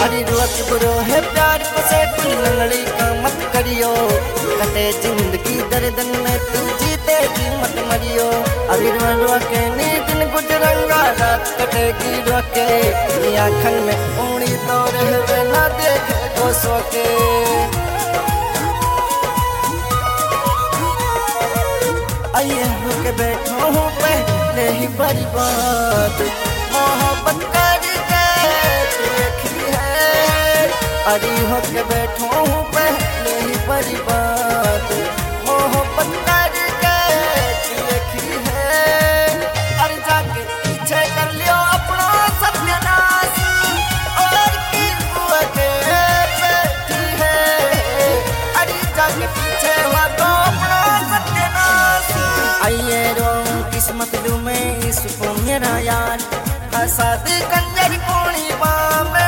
अरे रोज बुरो है प्यार को से कोई लंगड़ी का मत करियो, कटे जिंदगी दर्दन में तू जीते जी मत मरियो। अभी रो के नी दिन गुजरंगा रात कटेगी रो के, आँखन में ऊँड़ी तो रहे ना देखे तो सो के। आइए होके बैठो हूँ पहले ही बर्बाद, मोहब्बत करके देखी है। अरे होके बैठो हूँ पहले ही बर्बाद, मोहब्बत करके देखी है। अरे जाके पीछे कर लियो अपना सत्यानाश, और की हुआ के बैठी है। अरे जाके पीछे हुआ तो अपना सत्यानाश। आइए रो किस्मत लू में इसको मेरा यार, फसाद कंजर कोणी बामे।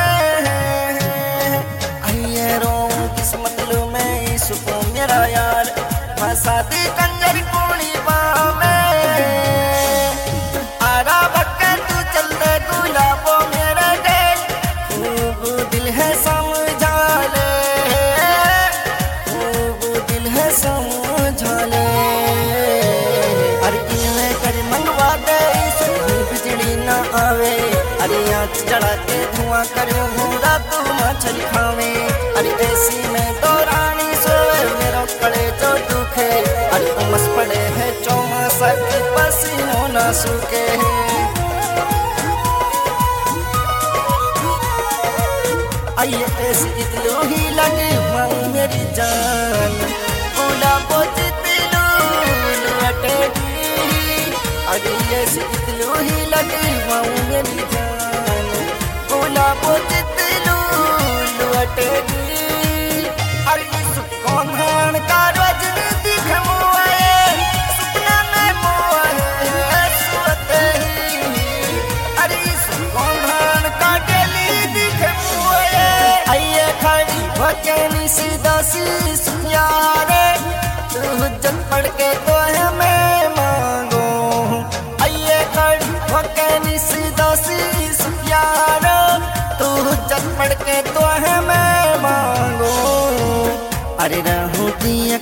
आइए रो किस्मत लू में इसको मेरा यार, फसाद कंजर कोणी बामे। आरा भक्के तू चल दे गुलाबो मेरा दिल, खूब दिल है समझा ले, खूब दिल है समझा ले। मंगवा दे बिजली ना आवे, अरे आँच चढ़ा के धुआं करो भूरा तू मछली खावे। अरे ऐसी में तो रानी सोए मेरो कड़े जो दुखे, अरे उमस पड़े है चौमासा की पसीनों ना सूखे। आइए ऐसी इतलो ही लगी मांग मेरी जान, गुलाबो जितलो लटेगी। अरे ऐसी इतलो ही लगी मांग मेरी जान, गुलाबो जितलो लटेगी। अरे सुकून धान का रजनी दिख मोए, सपना में मोए सोते ही। अरे सुकून धान का डेली दिख मोए, आइए खड़ी भकेनी सीधा सी सुनियारे, तू जब पढ़ के तो है मैं मांगो। आइए खड़ी भकेनी सीधा सी सुनियारे, तू जब पढ़ के तो है मैं मांगो। अरे रहूं दियक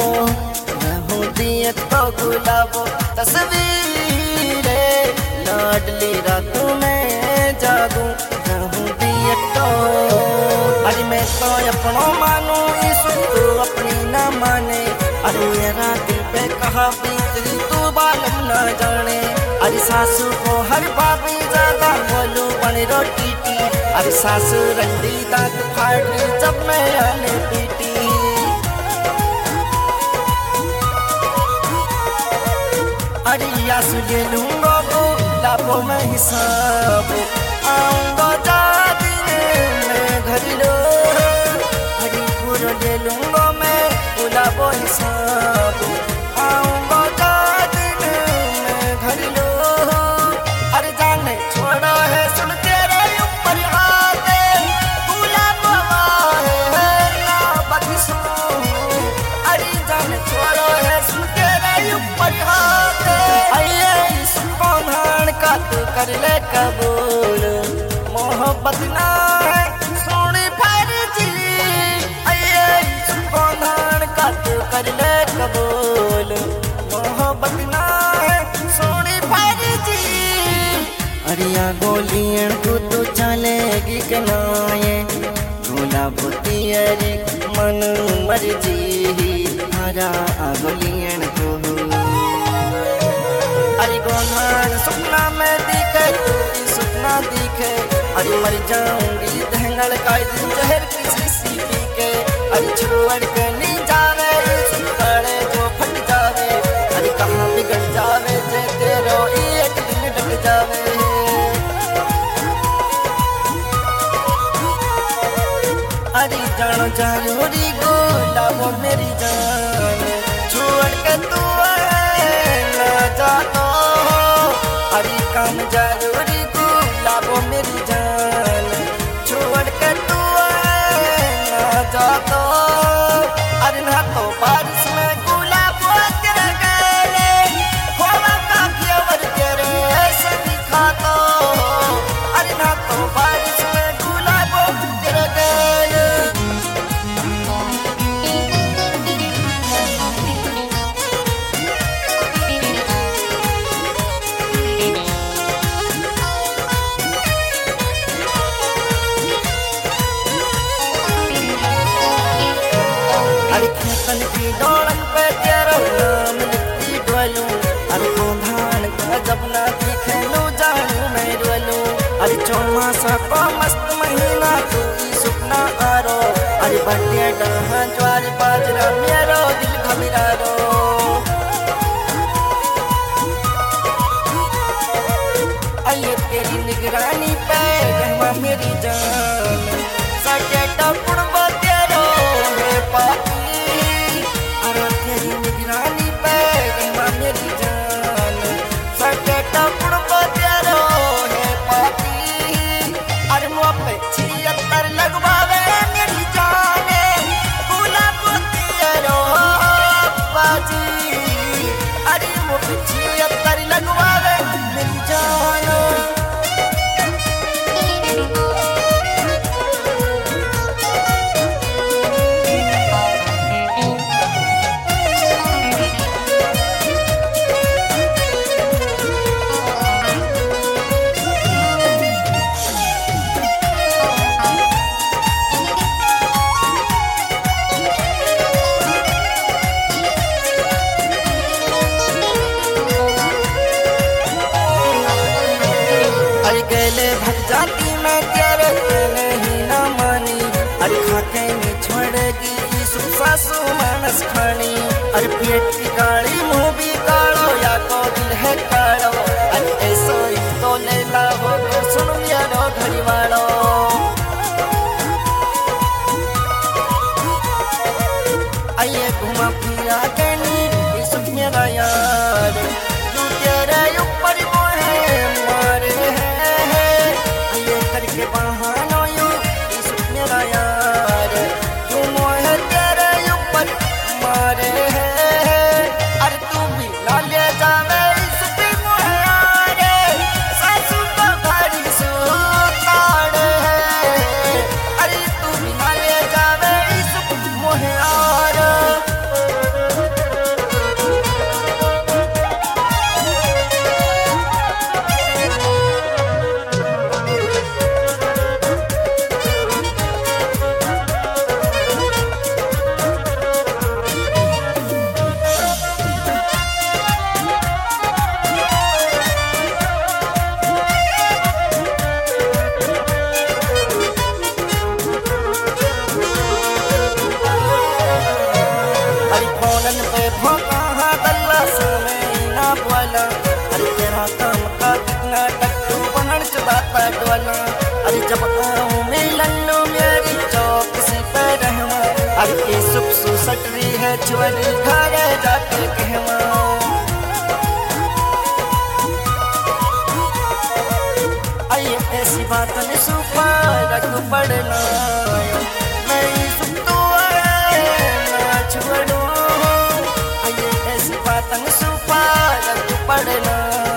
तो गुलाबो तस्वीरे, लाडली रातों में जागूं रहूं दियक तो। अरे मैं तो अपनों मानूं इसको अपनी ना माने, अरे मेरा दिल पे कहा बीती तू बालम ना जाने। अरे सासू को हर बाबी ज्यादा बोलूं बनी रोटी टी, अरे सासू रंडी दांत फाड़ी जब मैं आने पीटी। अरे आंसू ले लूंगा गुलाबों में हिसाब, आऊंगा जा दिन में घर लो। अरे पूरा ले लूंगा मैं गुलाबों हिसाब, आऊंगा जा दिन में घर लो। अरे जाने छोड़ा है सुन तेरे ऊपर आते, गुलाबों है ना बख्शो। अरे जाने छोड़ा है सुन तेरे ऊपर आते, आइए इसको धान का तू कर ले कबूल, मोहब्बत ना है सोनी फर्जी। आइए इसको धान का तू कर ले कबूल, मोहब्बत ना है सोनी फर्जी। अरिया गोलियां को तो चलेगी के नाये, गुलाबो तेरे मन मर्जी हरा गोलियां को। अरे गोनान सपना में दिखे तू सपना दिखे, अरे मर जाऊंगी धंगड़ का दिन जहर किसी सी पी के। अरे छोड़ के नहीं जावे सुखड़े जो फट जावे, अरे कहाँ बिगड़ जावे जे तेरो एक दिन डट जावे। अरे जानो जरूरी गुलाबो मेरी जान, छोड़ के तू ना जानो। अरे काम जरूरी गुलाबो मेरी जान, छोड़ के तू ना जानो। अरे ना तो बारिश में गुलाबो तेरे गले, खोवा का घेवर तेरे ऐसे दिखा दो। अरे ना तो बारिश में गुलाबो भक्तन की डोलन पे तेरो नाम लिखती डोलूं। अरे गोंधान का जब ना दिखेलू जानू मैं डोलूं। अरे चौमासा को मस्त महीना तू की सुपना आरो। अरे बटिया डहा ज्वार बाजरा मेरो दिल घबरारो। आइए तेरी निगरानी पे रहमा मेरी जान। सके टपुड़बो तेरो है पापी। अरे तेरी निगरानी पे रहमा मेरी जान। सके टपुड़बो तेरो है पापी। अरे मुँह पे 76 लगवावे मेरी जान। गुलाबो तेरो बाजी। अरे मुँह पे 76 लगवावे मेरी जान। गले भग जाती मैं तेरे नहीं ना मानी। अरे खाके में छोड़ेगी सुख सासू मानस खानी। अरे पेट की गाड़ी मुँह भी काढ़ो या को दिल है काढ़ो। अरे ऐसो ही तो ले लाओ तो सुन यारो घड़ी वालो। आइए घुमा फिरा कहनी सुख मेरा यार। तू तेरे ऊपर मोहे मारे के बहानों यूं सुख मेरा यार। तू मोहे तेरे ऊपर मारे है। अरे तू भी ना ले जावे सुख मोहे यारे। सासू तो घड़ी सुताड़े है। अरे तू भी ना ले जावे सुख मोहे यार। अरे जब आऊं मिलन मेरी चौक सी पे रहवा। अरे ये सुख सुसटरी है छुअरी घरे जाके कहवा। आइए ऐसी बात न सुपा रख पड़ना। मैं सुख तो ना छुड़ो। आइए ऐसी बात न सुपा रख पड़ना।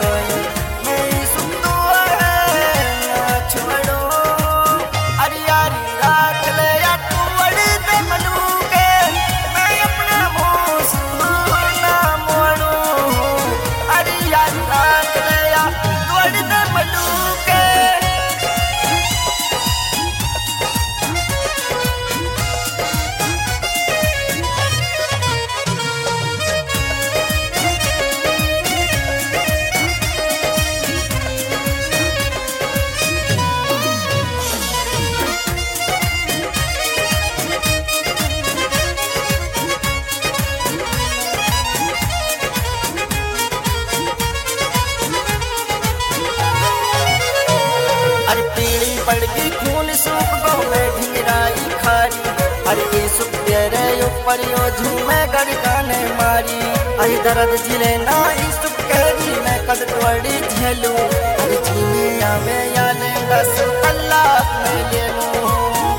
पड़गी खून सूप गो मैं ढिंगराई खारी। अरे ये सुख तेरे ऊपर यो झूमे गड़काने मारी। अरे दर्द जिले ना ही सुख कहरी मैं कद तोड़ी झेलू। अरे जीने आवे या लेंगा सुख अल्लाह में ले लूं।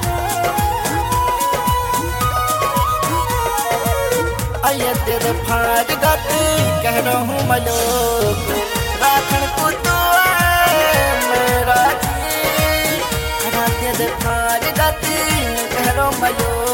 आइए तेरे फाड़ गति कह रहा हूँ मलोक। राखण को तो मेरा जी। फाड़ गति कह रहा हूँ मलोक।